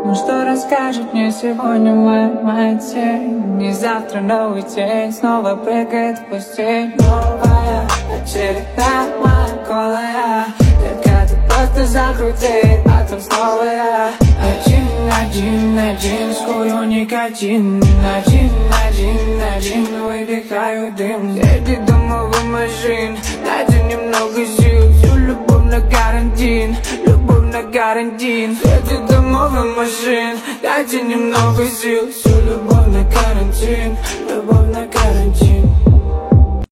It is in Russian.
Ну что расскажет мне сегодня моя тень? Не завтра новый день, снова прыгает в постель. Новая очередная моя голая детка, ты просто закрути, а там снова я. Один, скурю никотин. Один, выдыхаю дым. Среди домовых машин дайте немного сил, всю любовь на карантин, любовь на карантин. Среди домовых машин дайте немного сил, всю любовь на карантин, любовь на карантин.